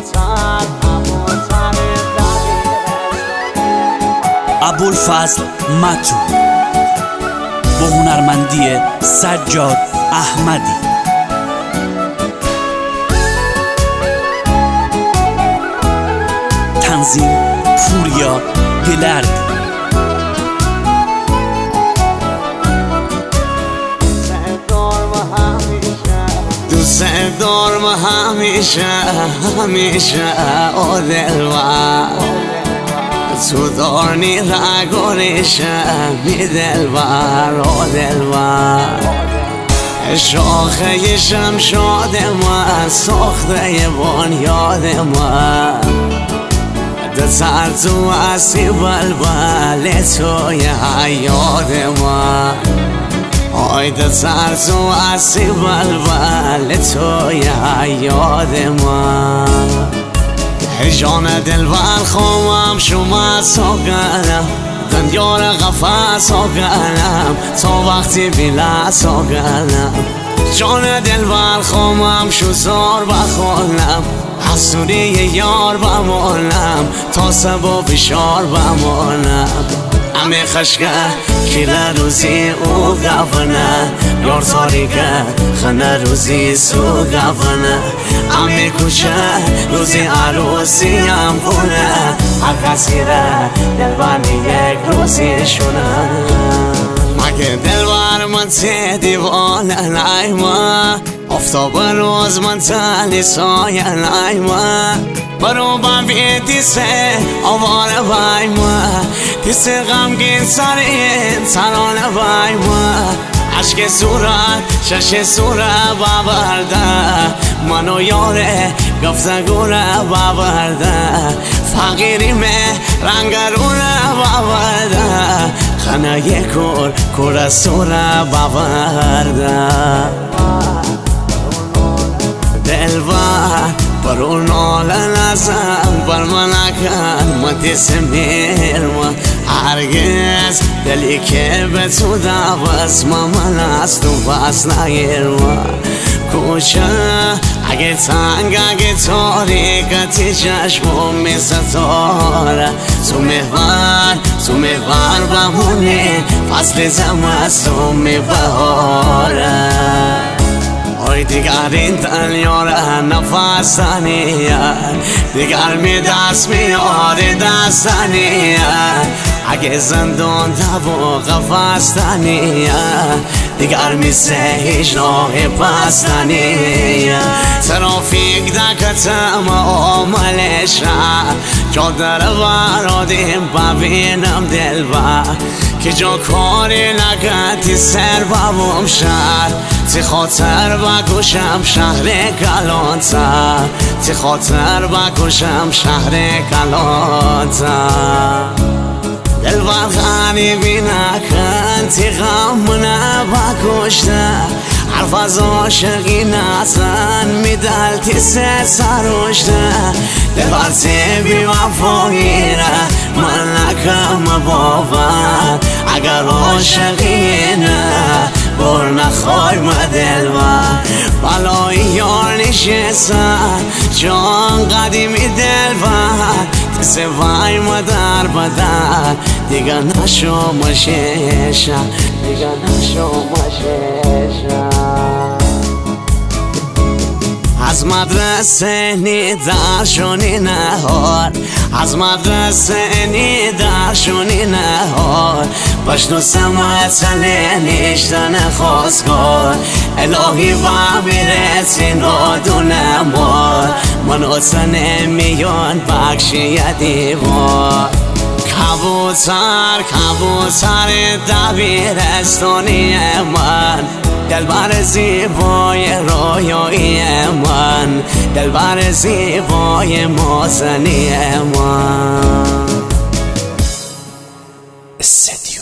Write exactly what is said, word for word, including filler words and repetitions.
ابوالفضل متو با هنرمندی سجاد احمدی. تنظیم پوریا دلرد. دوست دارم همیشه همیشه او دلبر، تو دارنی رگانیشه می دلبر او دلبر. شاخه شمشاد من ساخته بنیاد من، دسر تو اسی بلبل توی حیات من. آی دسر تو اسی بلبل توی حیات من. جان دلبر خوام شما ساگنم، دنیار قفص ساگنم تا وقتی بیلا ساگنم. جان دلبر خوام شو زار بخونم، حسونی یار بمانم تا سبا فشار بمانم. همه خشکه کل روزی او گفنه، یار تاریکه خنه روزی سو گفنه. همه کوچه روزی عروسی هم خونه، هر کسی را دلبانی یک روزی شونه. مگه دلبر من تی دیوانه نایما، افتاب روز من تلی سایه نایما. برو با بیتی سه آواره بای ما، دیست غمگین سرین سرانه بای ما. عشق صورت شش صورت باورده، منو یاره گفتگوره باورده. فقیری مه رنگرونه باورده، خانه کور کور سوره باورده. دلبر برو نال نزن بر من نکن مدی سمیر ما. هرگز دلی که به تو دوست ما من از تو بس نگیر ما. کوچه اگه تنگ اگه تاریکتی چشمو می ستاره، تو محور تو محور بمونی فصل زمستون می بهاره. آی دیگر این دنیاره نفس تنیه، دیگر می دست میاره دست تنیه. اگه زندان دو قفص تنیه، دیگر میسه هیچ راه پس تنیه. ترافیک دکتم آملش را، جا در برادیم ببینم دلبر. که جا کاری نکردی سر بابم شهر، تی خاطر بکشم شهر کلانتر، تی خاطر بکشم شهر کلانتر. دلبر غریبی نکن تی غم نبکشته، حرف از عاشقی نزن میدل تی سه سرشته. دلبر تی بی وفاییره من نکم باور، اگر عاشقی نه بر نخوای مدلبر. بلای یار نشستن جان قدیمی دلبر، تسه وای مدر بدر دیگه نشو مشیشم، دیگه نشو مشیشم. از مدرسه نیدر شونی نهار، از مدرسه نیدر شونی نهار. بشنو سمتله نیشتن خواستگار، الهی و میرسین را دونه مار. من اصلا میان بخشی دیوار. کبوتر کبوتر دبیرستانی من، دلبر زیبای رویایی من، دلبر زیبای مازنی من. استدیو